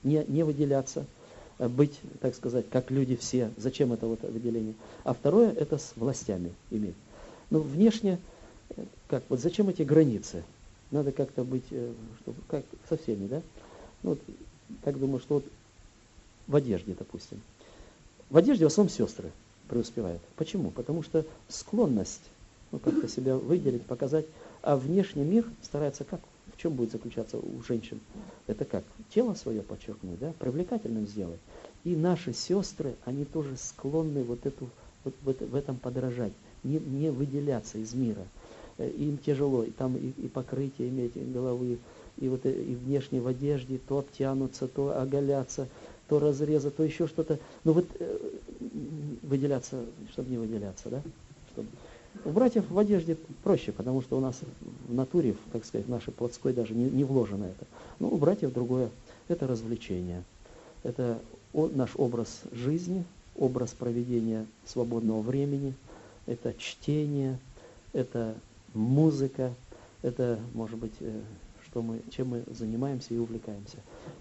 не выделяться, быть, так сказать, как люди все. Зачем это вот выделение? А второе, это с властями иметь. Ну, внешне, как, вот зачем эти границы? Надо как-то быть, чтобы, как со всеми, да? Ну, вот, так думаю, что вот в одежде, допустим. В одежде в основном сестры преуспевают. Почему? Потому что склонность, ну, как-то себя выделить, показать, а внешний мир старается как? В чем будет заключаться у женщин? Это как? Тело свое подчеркнуть, да? Привлекательным сделать. И наши сестры, они тоже склонны вот в этом подражать, не выделяться из мира. Им тяжело, и там и покрытие иметь головы, и вот и внешне в одежде, то обтянуться, то оголяться, то разреза, то еще что-то. Ну вот выделяться, чтобы не выделяться, да? Чтобы... У братьев в одежде проще, потому что у нас в натуре, так сказать, в нашей плотской даже не вложено это. Но у братьев другое. Это развлечение. Это наш образ жизни, образ проведения свободного времени, это чтение, это музыка, это, может быть, чем мы занимаемся и увлекаемся.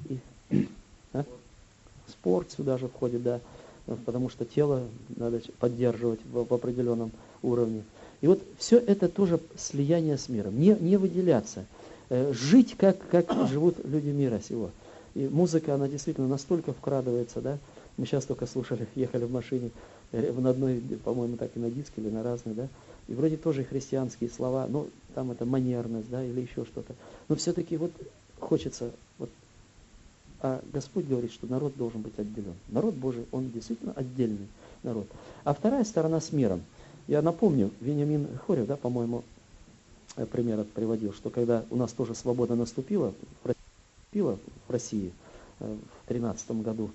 Спорт сюда же входит, да, потому что тело надо поддерживать в определенном уровне. И вот все это тоже слияние с миром, не выделяться, жить, как живут люди мира сего. И музыка, она действительно настолько вкрадывается, да. Мы сейчас только слушали, ехали в машине, на одной, по-моему, так и на диске, или на разной, да. И вроде тоже христианские слова, ну, там это манерность, да, или еще что-то. Но все-таки вот хочется, вот, а Господь говорит, что народ должен быть отделен. Народ Божий, он действительно отдельный народ. А вторая сторона с миром. Я напомню, Вениамин Хорев, да, по-моему, пример этот приводил, что когда у нас тоже свобода наступила в России в 13 году,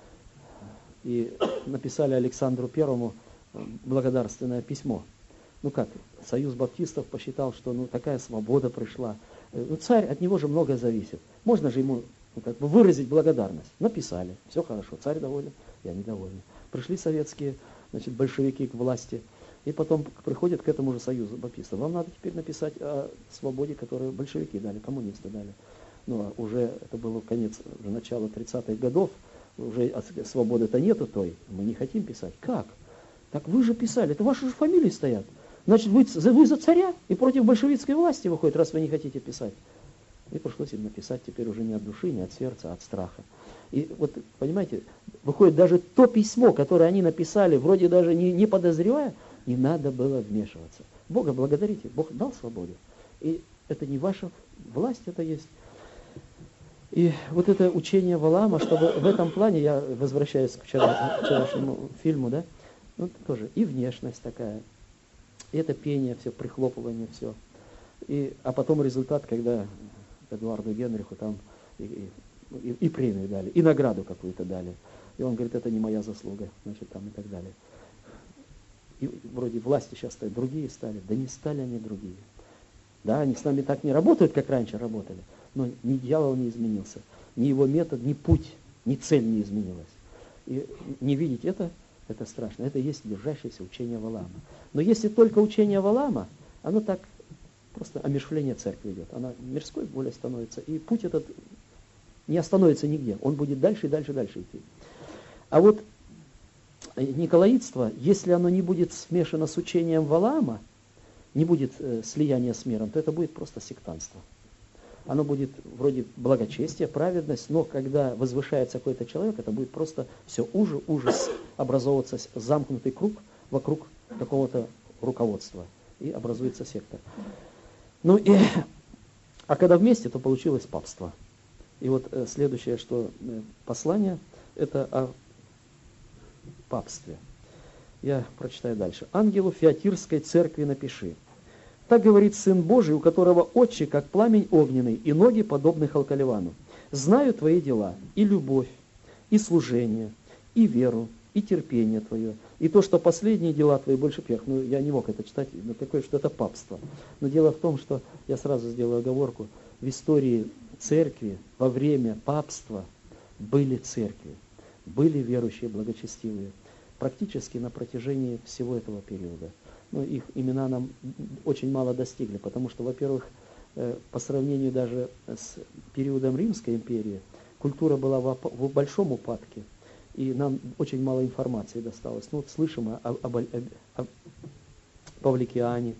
и написали Александру Первому благодарственное письмо. Ну как, Союз баптистов посчитал, что ну такая свобода пришла. Ну царь, от него же многое зависит. Можно же ему как бы выразить благодарность. Написали, все хорошо, царь доволен, я недоволен. Пришли советские, значит, большевики к власти, и потом приходят к этому же Союзу баптистов. Вам надо теперь написать о свободе, которую большевики дали, коммунисты дали. Ну, а уже это было конец, уже начало 30-х годов, уже свободы-то нету той, мы не хотим писать. Как? Так вы же писали, это ваши же фамилии стоят. Значит, вы за царя и против большевистской власти выходит, раз вы не хотите писать. И пришлось им написать теперь уже не от души, не от сердца, а от страха. И вот, понимаете, выходит даже то письмо, которое они написали, вроде даже не подозревая, не надо было вмешиваться. Бога благодарите, Бог дал свободу. И это не ваша власть, это есть. И вот это учение Валаама, чтобы в этом плане, я возвращаюсь к вчерашнему фильму, да, ну, тоже и внешность такая, и это пение, все, прихлопывание, все. А потом результат, когда Эдуарду Генриху там и премию дали, и награду какую-то дали. И он говорит, это не моя заслуга, значит, там и так далее. И вроде власти сейчас другие стали, да не стали они другие. Да, они с нами так не работают, как раньше работали, но ни дьявол не изменился, ни его метод, ни путь, ни цель не изменилась. И не видеть это страшно. Это есть держащееся учение Валаама. Но если только учение Валаама, оно так просто омершвление церкви идет. Она мирской более становится, и путь этот не остановится нигде. Он будет дальше и дальше, дальше идти. А вот николаитство, если оно не будет смешано с учением Валаама, не будет слияния с миром, то это будет просто сектантство. Оно будет вроде благочестия, праведность, но когда возвышается какой-то человек, это будет просто все ужас, образовываться замкнутый круг вокруг какого-то руководства, и образуется секта. Ну и, а когда вместе, то получилось папство. И вот следующее, что послание, это о папстве. Я прочитаю дальше. «Ангелу Фиатирской церкви напиши. Так говорит Сын Божий, у которого очи, как пламень огненный, и ноги, подобны халкаливану. Знаю твои дела, и любовь, и служение, и веру, и терпение твое, и то, что последние дела твои больше первых». Ну, я не мог это читать, но такое, что это папство. Но дело в том, что, я сразу сделаю оговорку, в истории церкви, во время папства были церкви, были верующие, благочестивые, практически на протяжении всего этого периода. Но их имена нам очень мало достигли, потому что, во-первых, по сравнению даже с периодом Римской империи, культура была в большом упадке, и нам очень мало информации досталось. Ну, вот слышим о Павликиане,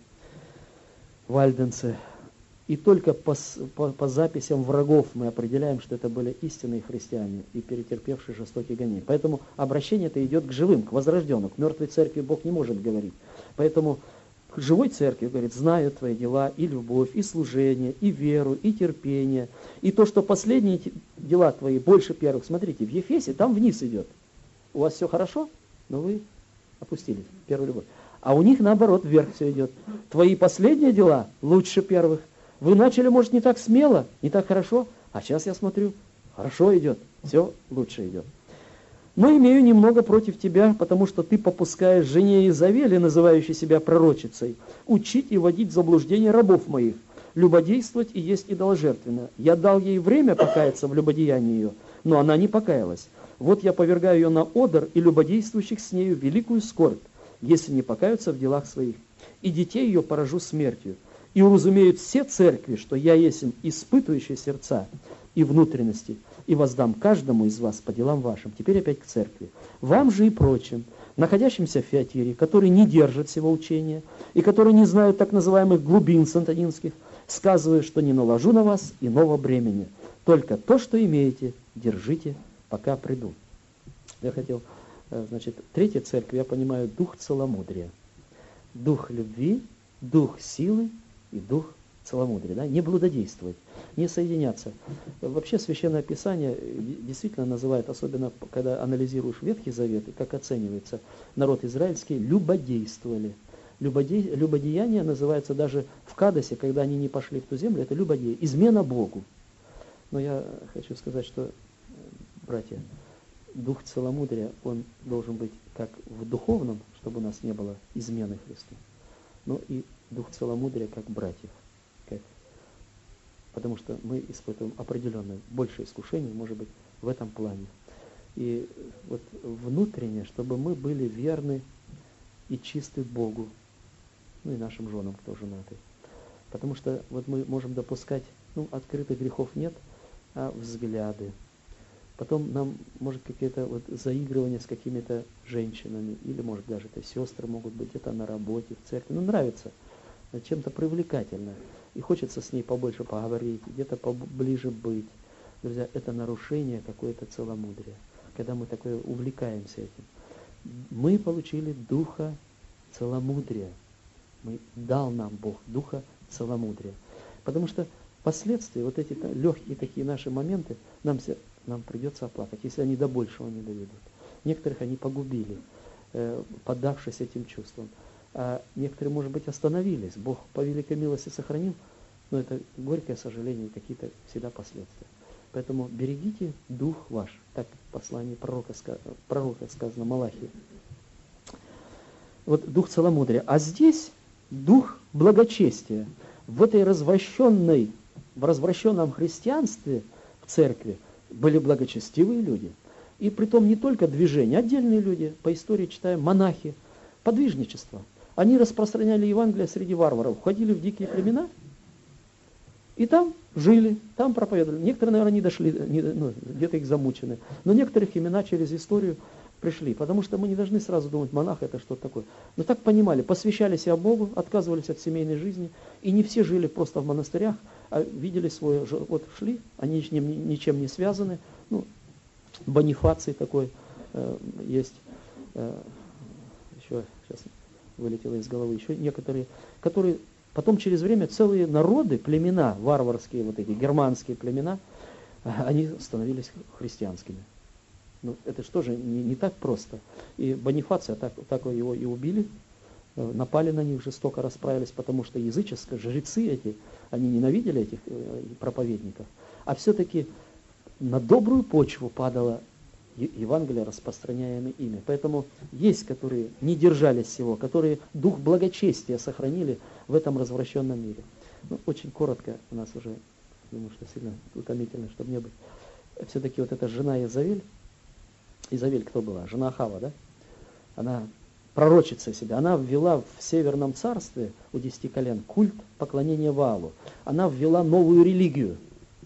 Вальденце. И только по записям врагов мы определяем, что это были истинные христиане и перетерпевшие жестокие гонения. Поэтому обращение это идет к живым, к возрожденным. К мертвой церкви Бог не может говорить. Поэтому к живой церкви, говорит, знаю твои дела, и любовь, и служение, и веру, и терпение. И то, что последние дела твои больше первых. Смотрите, в Ефесе там вниз идет. У вас все хорошо, но вы опустились, первую любовь. А у них наоборот вверх все идет. Твои последние дела лучше первых. Вы начали, может, не так смело, не так хорошо, а сейчас я смотрю, хорошо идет, все лучше идет. Но имею немного против тебя, потому что ты попускаешь жене Изавели, называющей себя пророчицей, учить и водить в заблуждение рабов моих, любодействовать и есть идоложертвенно. Я дал ей время покаяться в любодеянии ее, но она не покаялась. Вот я повергаю ее на одр и любодействующих с нею великую скорбь, если не покаются в делах своих. И детей ее поражу смертью. И уразумеют все церкви, что я есть испытывающий сердца и внутренности, и воздам каждому из вас по делам вашим. Теперь опять к церкви. Вам же и прочим, находящимся в Фиатире, которые не держат всего учения, и которые не знают так называемых глубин сатанинских, сказываю, что не наложу на вас иного бремени. Только то, что имеете, держите, пока приду. Я хотел, значит, третья церковь, я понимаю, дух целомудрия, дух любви, дух силы и дух целомудрия, да? Не блудодействовать, не соединяться. Вообще Священное Писание действительно называет, особенно когда анализируешь Ветхий Завет, и как оценивается народ израильский, любодействовали. Любодеяние называется даже в Кадосе, когда они не пошли в ту землю, это любодеяние, измена Богу. Но я хочу сказать, что, братья, дух целомудрия, он должен быть как в духовном, чтобы у нас не было измены Христу, но и дух целомудрия как братьев. Потому что мы испытываем определенное большее искушение, может быть, в этом плане. И вот внутренне, чтобы мы были верны и чисты Богу, ну и нашим женам, кто женаты. Потому что вот мы можем допускать, ну, открытых грехов нет, а взгляды. Потом нам, может, какие-то вот заигрывания с какими-то женщинами, или, может, даже это сестры могут быть, где-то на работе, в церкви. Ну, нравится, чем-то привлекательно. И хочется с ней побольше поговорить, где-то поближе быть. Друзья, это нарушение какое-то целомудрия, когда мы такое увлекаемся этим. Мы получили духа целомудрия. Дал нам Бог духа целомудрия. Потому что впоследствии вот эти легкие такие наши моменты нам придется оплакать, если они до большего не доведут. Некоторых они погубили, поддавшись этим чувствам. А некоторые, может быть, остановились. Бог по великой милости сохранил, но это горькое сожаление и какие-то всегда последствия. Поэтому берегите дух ваш. Так в послании пророка сказано Малахии. Вот дух целомудрия. А здесь дух благочестия. В развращенном христианстве в церкви были благочестивые люди. И притом не только движения, отдельные люди, по истории читаем, монахи, подвижничество. Они распространяли Евангелие среди варваров, входили в дикие племена и там жили, там проповедовали. Некоторые, наверное, не дошли, где-то их замучены, но некоторых имена через историю пришли, потому что мы не должны сразу думать, монах это что-то такое. Но так понимали, посвящали себя Богу, отказывались от семейной жизни, и не все жили просто в монастырях, а видели свое, вот шли, они ничем не связаны. Ну, Бонифаций такой есть, еще сейчас вылетело из головы, еще некоторые, которые потом через время целые народы, племена, варварские вот эти, германские племена, они становились христианскими. Ну, это же тоже не так просто. И Бонифация, так его и убили, напали на них, жестоко расправились, потому что языческие жрецы эти, они ненавидели этих проповедников. А все-таки на добрую почву падало Евангелие, распространяемое ими. Поэтому есть, которые не держались всего, которые дух благочестия сохранили в этом развращенном мире. Ну, очень коротко, у нас уже, думаю, что сильно утомительно, чтобы не быть. Все-таки вот эта жена Изавель кто была? Жена Ахава, да? Она пророчица себя. Она ввела в Северном царстве у 10 колен культ поклонения Ваалу. Она ввела новую религию.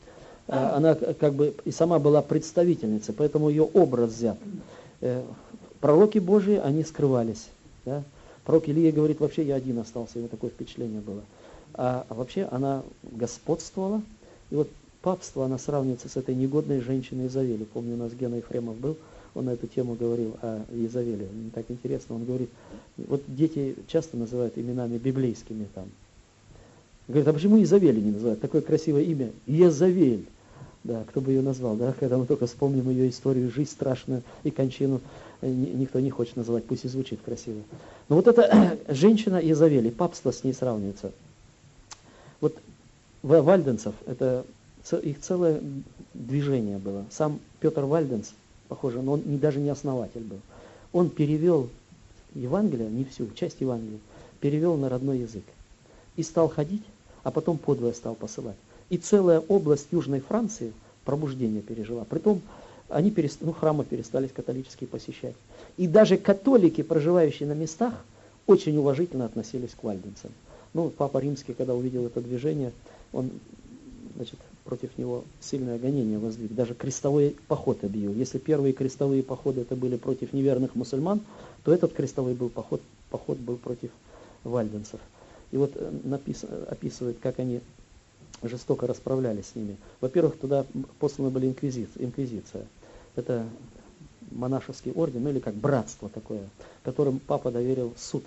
она как бы и сама была представительницей, поэтому ее образ взят. Пророки Божии, они скрывались. Да? Пророк Илия говорит, вообще я один остался, ему такое впечатление было. А вообще она господствовала. И вот папство, она сравнивается с этой негодной женщиной Изавели. Помню, у нас Гена Ефремов был, он на эту тему говорил о Изавеле. Мне так интересно, он говорит, вот дети часто называют именами библейскими там. Говорит, а почему Изавели не называют? Такое красивое имя, Езавель. Да, кто бы ее назвал, да, когда мы только вспомним ее историю, жизнь страшную и кончину, никто не хочет называть, пусть и звучит красиво. Но вот эта женщина Езавель, и папство с ней сравнивается. Вот вальденцев, это их целое движение было. Сам Петр Вальденц, похоже, но он даже не основатель был. Он перевел Евангелие, не всю, часть Евангелия, перевел на родной язык. И стал ходить, а потом подвое стал посылать. И целая область Южной Франции пробуждение пережила. Притом они храмы перестали католические посещать. И даже католики, проживающие на местах, очень уважительно относились к вальденцам. Ну, Папа Римский, когда увидел это движение, он, значит, против него сильное гонение воздвиг. Даже крестовой поход объявил. Если первые крестовые походы это были против неверных мусульман, то этот крестовый поход был против вальденцев. И вот описывает, как они жестоко расправлялись с ними. Во-первых, туда посланы были инквизиция. Это монашеский орден, ну или как братство такое, которым папа доверил суд,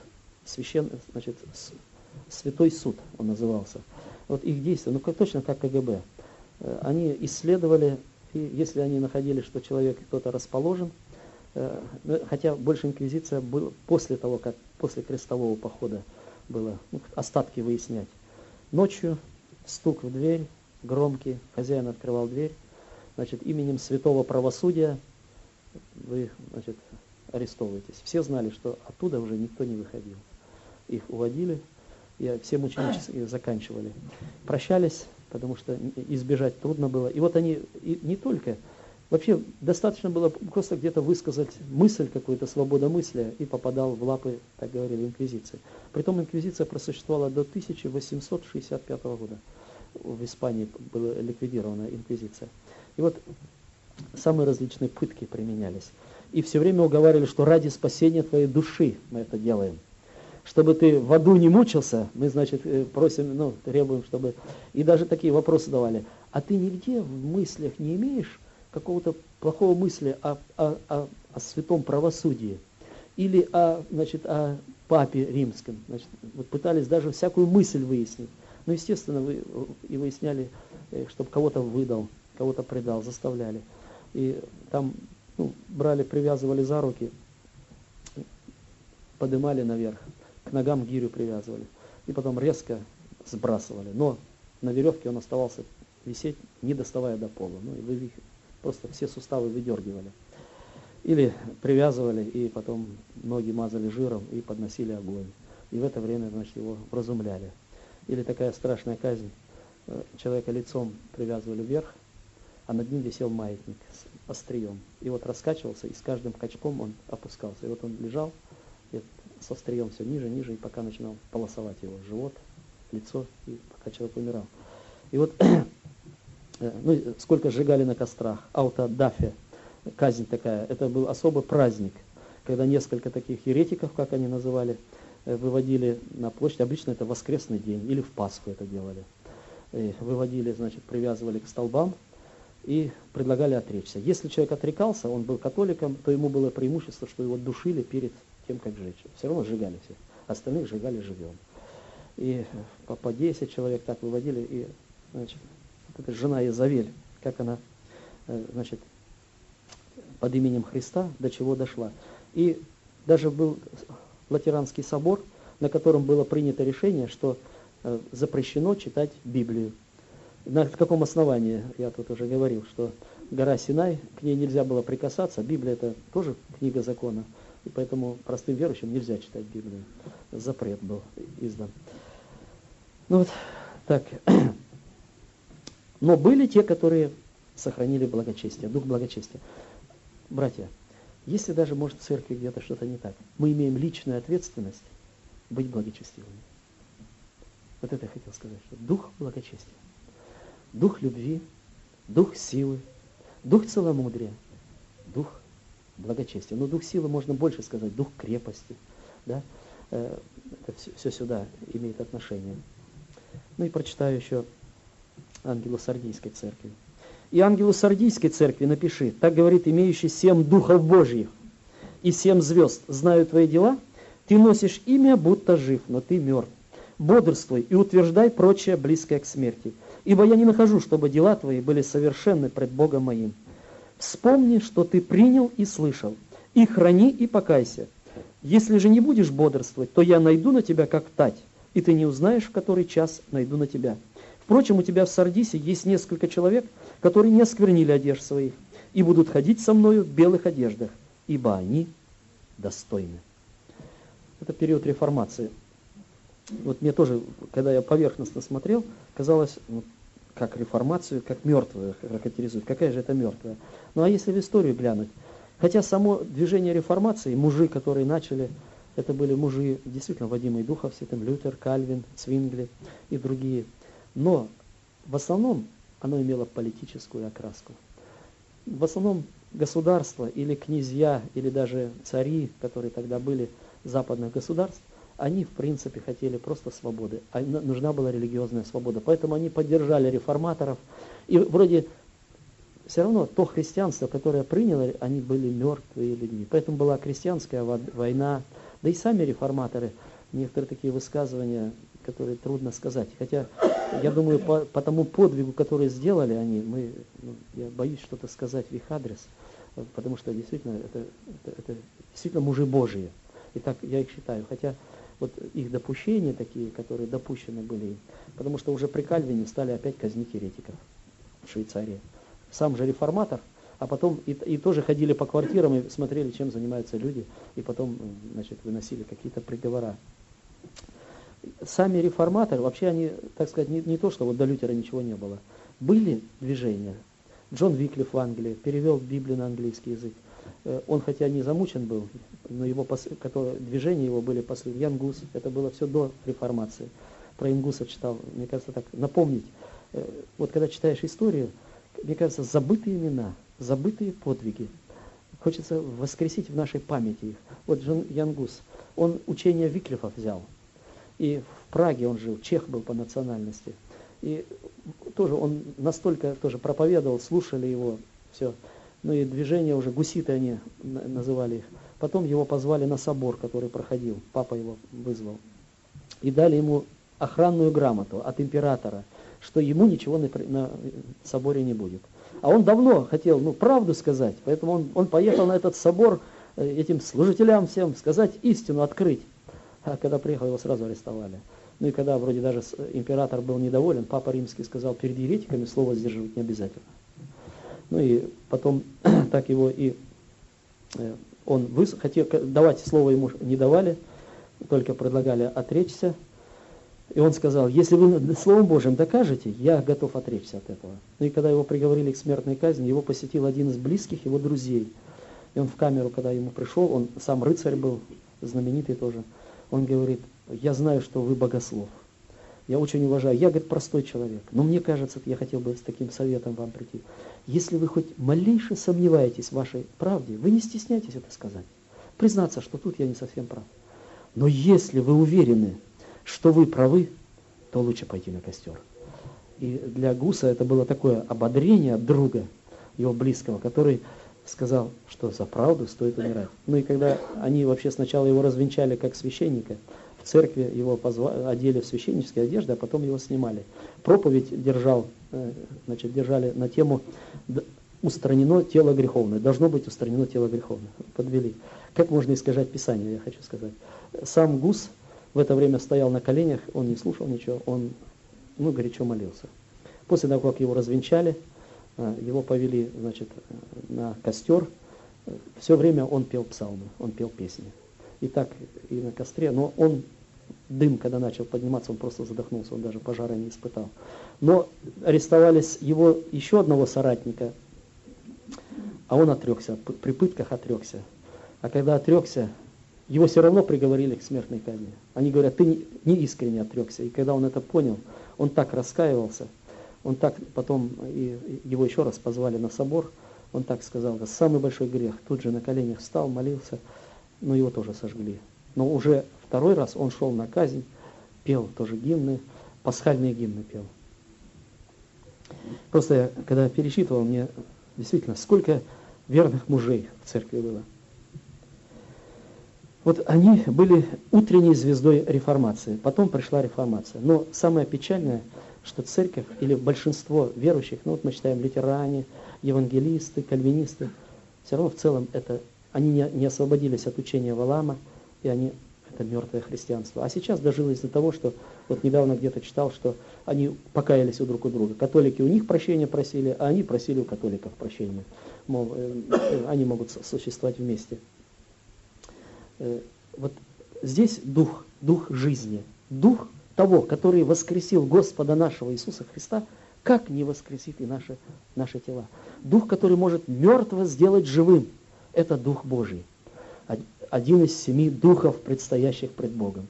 святой суд он назывался. Вот их действия, точно как КГБ. Они исследовали, и если они находили, что человек кто-то расположен, хотя больше инквизиция была после того, как после крестового похода было остатки выяснять. Ночью стук в дверь, громкий, хозяин открывал дверь, значит, именем святого правосудия вы, значит, арестовываетесь. Все знали, что оттуда уже никто не выходил. Их уводили, и все мученически заканчивали. Прощались, потому что избежать трудно было. И вот они, и не только, вообще достаточно было просто где-то высказать мысль, какую-то свободомыслия, и попадал в лапы, так говорили, инквизиции. Притом инквизиция просуществовала до 1865 года. В Испании была ликвидирована инквизиция. И вот самые различные пытки применялись. И все время уговаривали, что ради спасения твоей души мы это делаем. Чтобы ты в аду не мучился, мы, значит, просим, требуем, чтобы... И даже такие вопросы давали. А ты нигде в мыслях не имеешь какого-то плохого мысли о святом правосудии? Или о папе римском? Значит, вот пытались даже всякую мысль выяснить. Ну, естественно, вы и выясняли, чтобы кого-то выдал, кого-то предал, заставляли. И там брали, привязывали за руки, подымали наверх, к ногам гирю привязывали. И потом резко сбрасывали. Но на веревке он оставался висеть, не доставая до пола. И вы просто все суставы выдергивали. Или привязывали, и потом ноги мазали жиром и подносили огонь. И в это время, значит, его вразумляли. Или такая страшная казнь. Человека лицом привязывали вверх, а над ним висел маятник с острием. И вот раскачивался, и с каждым качком он опускался. И вот он лежал, и с острием все ниже, ниже, и пока начинал полосовать его живот, лицо, и пока человек умирал. И вот сколько сжигали на кострах, аутодафе, казнь такая, это был особый праздник, когда несколько таких еретиков, как они называли, выводили на площадь, обычно это воскресный день, или в Пасху это делали. Выводили, значит, привязывали к столбам и предлагали отречься. Если человек отрекался, он был католиком, то ему было преимущество, что его душили перед тем, как сжечь. Все равно сжигали всех, остальных сжигали живьем. И по 10 человек так выводили, и, значит, вот эта жена Езавель, как она, значит, под именем Христа до чего дошла. И даже был Латеранский собор, на котором было принято решение, что запрещено читать Библию. На каком основании? Я тут уже говорил, что гора Синай, к ней нельзя было прикасаться. Библия это тоже книга закона, и поэтому простым верующим нельзя читать Библию. Запрет был издан. Так. Но были те, которые сохранили благочестие, дух благочестия. Братья, если даже, может, в церкви где-то что-то не так, мы имеем личную ответственность быть благочестивыми. Вот это я хотел сказать, что дух благочестия, дух любви, дух силы, дух целомудрия, дух благочестия. Но дух силы можно больше сказать, дух крепости. Да? Это все сюда имеет отношение. Ну и прочитаю еще ангелу Сардийской церкви. «И ангелу Сардийской церкви напиши, так говорит имеющий 7 духов Божьих и 7 звезд, знаю твои дела, ты носишь имя, будто жив, но ты мертв. Бодрствуй и утверждай прочее, близкое к смерти. Ибо я не нахожу, чтобы дела твои были совершенны пред Богом моим. Вспомни, что ты принял и слышал, и храни, и покайся. Если же не будешь бодрствовать, то я найду на тебя, как тать, и ты не узнаешь, в который час найду на тебя. Впрочем, у тебя в Сардисе есть несколько человек, которые не осквернили одежд своих, и будут ходить со мною в белых одеждах, ибо они достойны». Это период реформации. Вот мне тоже, когда я поверхностно смотрел, казалось, как реформацию, как мертвую характеризуют. Какая же это мертвая? Ну а если в историю глянуть, хотя само движение реформации, мужи, которые начали, это были мужи, действительно, водимые Духом Святым, Лютер, Кальвин, Цвингли и другие. Но в основном оно имело политическую окраску. В основном государства или князья, или даже цари, которые тогда были западных государств, они, в принципе, хотели просто свободы. Нужна была религиозная свобода. Поэтому они поддержали реформаторов. И вроде все равно то христианство, которое приняло, они были мертвые людьми. Поэтому была крестьянская война. Да и сами реформаторы, некоторые такие высказывания, которые трудно сказать. Хотя, я думаю, по тому подвигу, который сделали они, я боюсь что-то сказать в их адрес, потому что действительно это действительно мужи Божьи. И так я их считаю. Хотя вот их допущения такие, которые допущены были, потому что уже при Кальвине стали опять казнить еретиков в Швейцарии. Сам же реформатор, а потом и тоже ходили по квартирам и смотрели, чем занимаются люди, и потом, значит, выносили какие-то приговора. Сами реформаторы, вообще они, так сказать, не то, что вот до Лютера ничего не было. Были движения. Джон Виклиф в Англии перевел Библию на английский язык. Он хотя не замучен был, но движения его были последние. Ян Гус, это было все до реформации. Про Ингуса читал, мне кажется, так напомнить. Вот когда читаешь историю, мне кажется, забытые имена, забытые подвиги. Хочется воскресить в нашей памяти их. Вот Ян Гус, он учение Виклифов взял. И в Праге он жил, чех был по национальности. И тоже он настолько тоже проповедовал, слушали его, все. Ну и движения уже, гуситы они называли их. Потом его позвали на собор, который проходил, папа его вызвал. И дали ему охранную грамоту от императора, что ему ничего на соборе не будет. А он давно хотел, правду сказать, поэтому он поехал на этот собор этим служителям всем сказать истину, открыть. А когда приехал, его сразу арестовали. Ну и когда вроде даже император был недоволен, папа римский сказал, перед еретиками слово сдерживать не обязательно. Ну и потом так его и он хотел давать слово ему не давали, только предлагали отречься. И он сказал, если вы Словом Божьим докажете, я готов отречься от этого. Ну и когда его приговорили к смертной казни, его посетил один из близких его друзей. И он в камеру, когда ему пришел, он сам рыцарь был, знаменитый тоже, он говорит, я знаю, что вы богослов. Я очень уважаю. Я, говорит, простой человек. Но мне кажется, я хотел бы с таким советом вам прийти. Если вы хоть малейше сомневаетесь в вашей правде, вы не стесняйтесь это сказать. Признаться, что тут я не совсем прав. Но если вы уверены, что вы правы, то лучше пойти на костер. И для Гуса это было такое ободрение от друга, его близкого, который сказал, что за правду стоит умирать. Ну и когда они вообще сначала его развенчали как священника, в церкви его одели в священнические одежды, а потом его снимали. Проповедь держали на тему «Устранено тело греховное». Должно быть устранено тело греховное. Подвели. Как можно искажать Писание, я хочу сказать. Сам Гус в это время стоял на коленях, он не слушал ничего, он горячо молился. После того, как его развенчали, его повели, на костер. Все время он пел псалмы, он пел песни. И так и на костре, но дым, когда начал подниматься, он просто задохнулся, он даже пожара не испытал. Но арестовали его еще одного соратника, а он отрекся, при пытках отрекся. А когда отрекся, его все равно приговорили к смертной казни. Они говорят, ты не искренне отрекся. И когда он это понял, он так раскаивался, Он так потом, его еще раз позвали на собор, он так сказал: это самый большой грех. Тут же на коленях встал, молился, но его тоже сожгли. Но уже второй раз он шел на казнь, пел тоже гимны, пасхальные гимны пел. Просто я, когда пересчитывал, мне действительно, сколько верных мужей в церкви было. Вот они были утренней звездой реформации, потом пришла реформация. Но самое печальное, что церковь или большинство верующих, ну вот мы читаем лютеране, евангелисты, кальвинисты, все равно в целом это, они не освободились от учения Валаама, и это мертвое христианство. А сейчас дожилось до того, что вот недавно где-то читал, что они покаялись друг у друга. Католики у них прощения просили, а они просили у католиков прощения. Мол, они могут существовать вместе. Вот здесь дух жизни, дух того, который воскресил Господа нашего Иисуса Христа, как не воскресит и наши тела. Дух, который может мертвого сделать живым, это Дух Божий. Один из 7 духов, предстоящих пред Богом.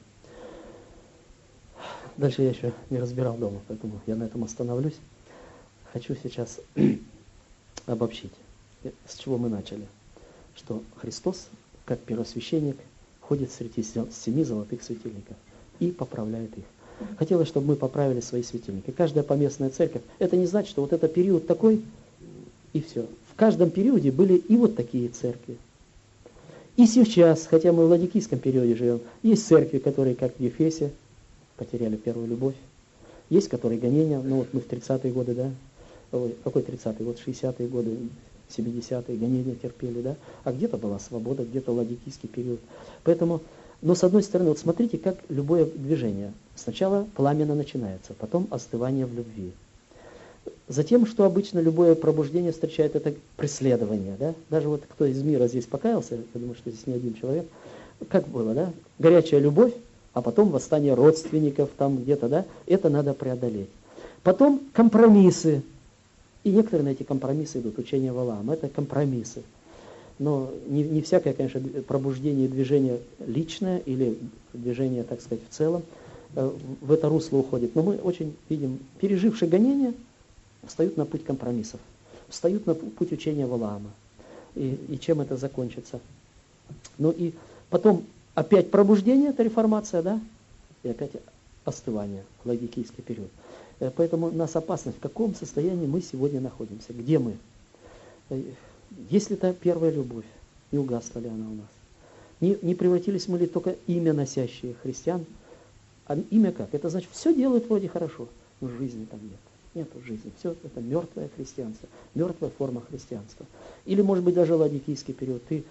Дальше я еще не разбирал дома, поэтому я на этом остановлюсь. Хочу сейчас обобщить, с чего мы начали. Что Христос, как первосвященник, ходит среди 7 золотых светильников и поправляет их. Хотелось, чтобы мы поправили свои светильники. Каждая поместная церковь, это не значит, что вот это период такой, и все. В каждом периоде были и вот такие церкви. И сейчас, хотя мы в ладикийском периоде живем, есть церкви, которые, как в Ефесе, потеряли первую любовь. Есть, которые гонения, ну вот мы в 30-е годы, да? Ой, какой 30-й год? 60-е годы, 70-е, гонения терпели, да? А где-то была свобода, где-то ладикийский период. Поэтому, но с одной стороны, вот смотрите, как любое движение. Сначала пламенно начинается, потом остывание в любви. Затем, что обычно любое пробуждение встречает, это преследование, да? Даже вот кто из мира здесь покаялся, я думаю, что здесь не один человек, как было, да? Горячая любовь, а потом восстание родственников там где-то, да? Это надо преодолеть. Потом компромиссы. И некоторые на эти компромиссы идут, учение Валаама, это компромиссы. Но не всякое, конечно, пробуждение и движение личное или движение, так сказать, в целом в это русло уходит. Но мы очень видим, пережившие гонения, встают на путь компромиссов, встают на путь учения Валаама. И чем это закончится? Ну и потом опять пробуждение, это реформация, да? И опять остывание, ладикийский период. Поэтому у нас опасность, в каком состоянии мы сегодня находимся, где мы. Есть ли та первая любовь, не угасла ли она у нас? Не превратились мы ли только имя носящие христиан? А имя как? Это значит, все делают вроде хорошо, но жизни там нет. Нету жизни. Все это мертвое христианство, мертвая форма христианства. Или, может быть, даже ладикийский период. Ты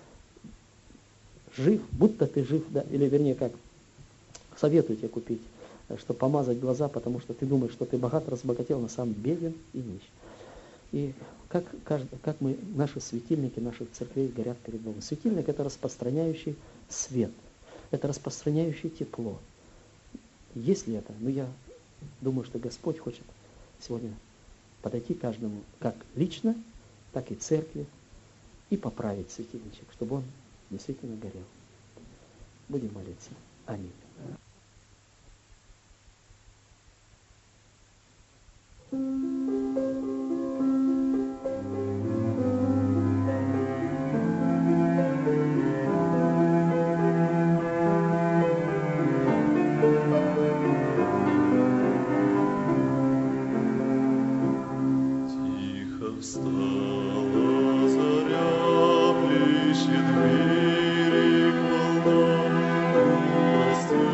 жив, будто ты жив, да, или вернее как, советую тебе купить, чтобы помазать глаза, потому что ты думаешь, что ты богат, разбогател, на самом деле беден и нищ. И как мы, наши светильники, наших церквей горят перед Богом. Светильник – это распространяющий свет, это распространяющий тепло. Есть ли это? Ну, я думаю, что Господь хочет сегодня подойти к каждому, как лично, так и церкви, и поправить светильничек, чтобы он действительно горел. Будем молиться. Аминь. Прости,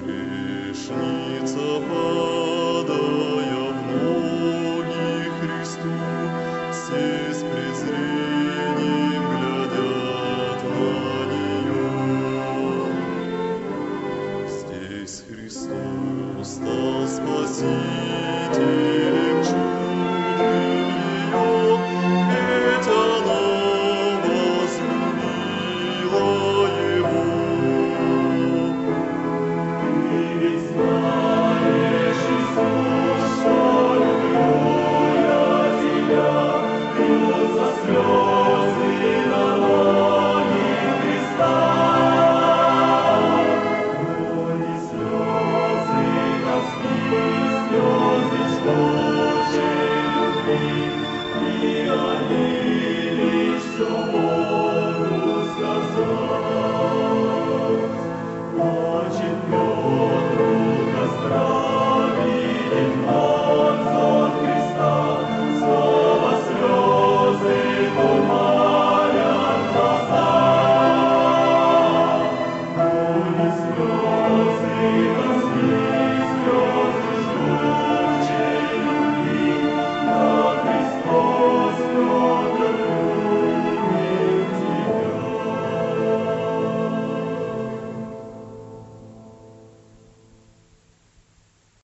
Грешница, падая в ноги Христу, все с презрением глядят на нее. Здесь Христос стал спасителем